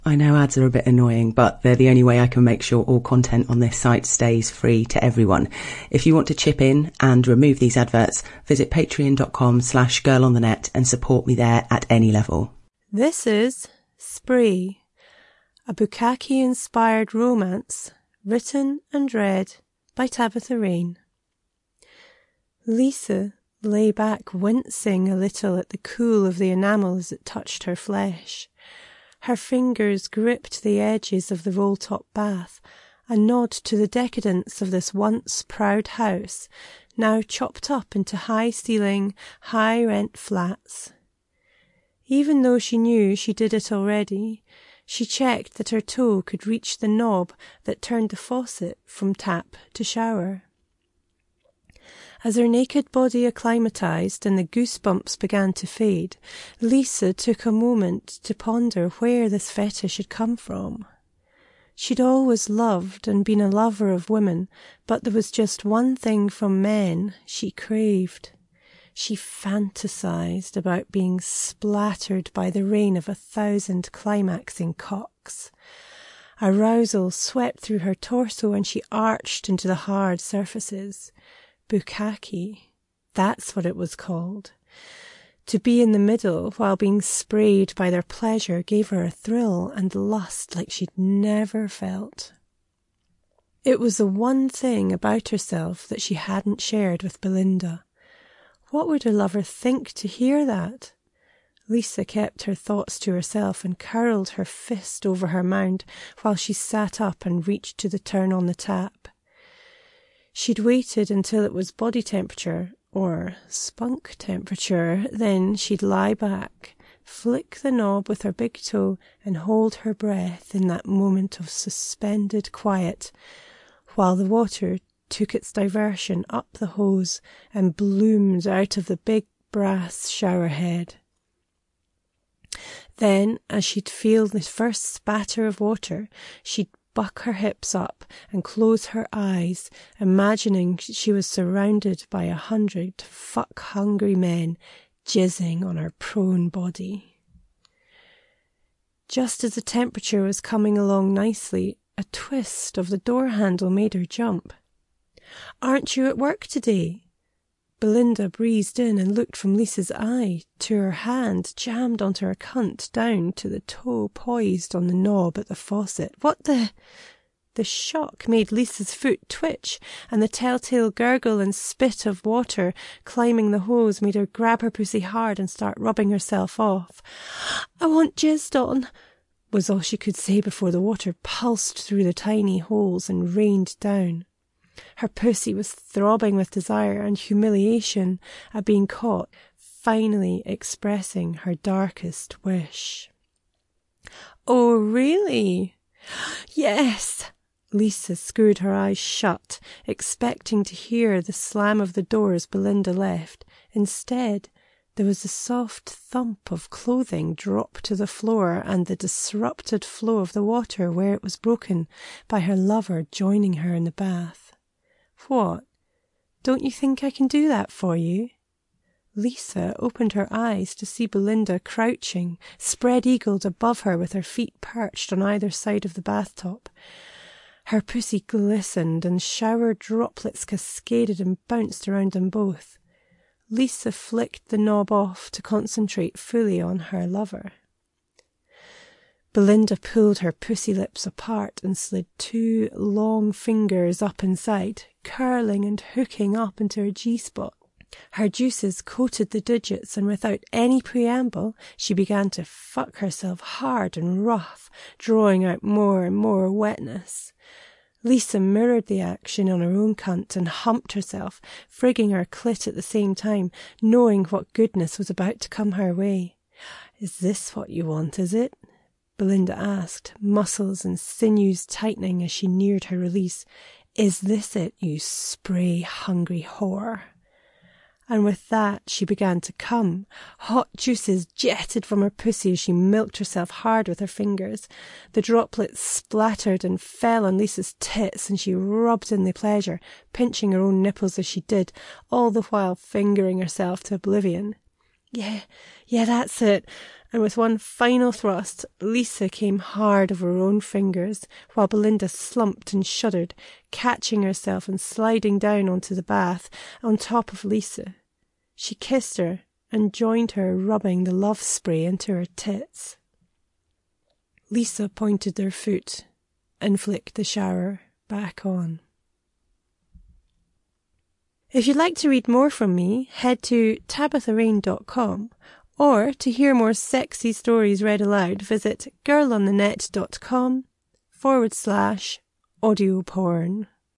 I know ads are a bit annoying, but they're the only way I can make sure all content on this site stays free to everyone. If you want to chip in and remove these adverts, visit patreon.com/girlonthenet and support me there at any level. This is Spree, a Bukkake-inspired romance written and read by Tabitha Rain. Lisa lay back, wincing a little at the cool of the enamel as it touched her flesh. Her fingers gripped the edges of the roll-top bath, a nod to the decadence of this once proud house, now chopped up into high-ceiling, high-rent flats. Even though she knew she did it already, she checked that her toe could reach the knob that turned the faucet from tap to shower. As her naked body acclimatized and the goosebumps began to fade, Lisa took a moment to ponder where this fetish had come from. She'd always loved and been a lover of women, but there was just one thing from men she craved. She fantasized about being splattered by the rain of 1,000 climaxing cocks. Arousal swept through her torso and she arched into the hard surfaces. Bukkake, that's what it was called. To be in the middle while being sprayed by their pleasure gave her a thrill and lust like she'd never felt. It was the one thing about herself that she hadn't shared with Belinda. What would her lover think to hear that? Lisa kept her thoughts to herself and curled her fist over her mound while she sat up and reached to the turn on the tap. She'd waited until it was body temperature, or spunk temperature, then she'd lie back, flick the knob with her big toe and hold her breath in that moment of suspended quiet, while the water took its diversion up the hose and bloomed out of the big brass shower head. Then, as she'd feel the first spatter of water, she'd buck her hips up and close her eyes, imagining she was surrounded by 100 fuck-hungry men jizzing on her prone body. Just as the temperature was coming along nicely, a twist of the door handle made her jump. "Aren't you at work today?" Belinda breezed in and looked from Lisa's eye to her hand jammed onto her cunt down to the toe poised on the knob at the faucet. What the... The shock made Lisa's foot twitch, and the telltale gurgle and spit of water climbing the hose made her grab her pussy hard and start rubbing herself off. "I want jizzed on," was all she could say before the water pulsed through the tiny holes and rained down. Her pussy was throbbing with desire and humiliation at being caught, finally expressing her darkest wish. "Oh, really?" "Yes." Lisa screwed her eyes shut, expecting to hear the slam of the door as Belinda left. Instead, there was a soft thump of clothing drop to the floor and the disrupted flow of the water where it was broken by her lover joining her in the bath. "What? Don't you think I can do that for you?" Lisa opened her eyes to see Belinda crouching, spread-eagled above her with her feet perched on either side of the bathtub. Her pussy glistened and shower droplets cascaded and bounced around them both. Lisa flicked the knob off to concentrate fully on her lover. Belinda pulled her pussy lips apart and slid 2 long fingers up inside, curling and hooking up into her G-spot. Her juices coated the digits, and without any preamble, she began to fuck herself hard and rough, drawing out more and more wetness. Lisa mirrored the action on her own cunt and humped herself, frigging her clit at the same time, knowing what goodness was about to come her way. "Is this what you want, is it?" Belinda asked, muscles and sinews tightening as she neared her release. "Is this it, you spray-hungry whore?" And with that she began to come. Hot juices jetted from her pussy as she milked herself hard with her fingers. The droplets splattered and fell on Lisa's tits, and she rubbed in the pleasure, pinching her own nipples as she did, all the while fingering herself to oblivion. Yeah, that's it. and with one final thrust, Lisa came hard over her own fingers, while Belinda slumped and shuddered, catching herself and sliding down onto the bath on top of Lisa. She kissed her and joined her, rubbing the love spray into her tits. Lisa pointed their foot and flicked the shower back on. If you'd like to read more from me, head to tabithareign.com, or to hear more sexy stories read aloud, visit girlonthenet.com/audio porn.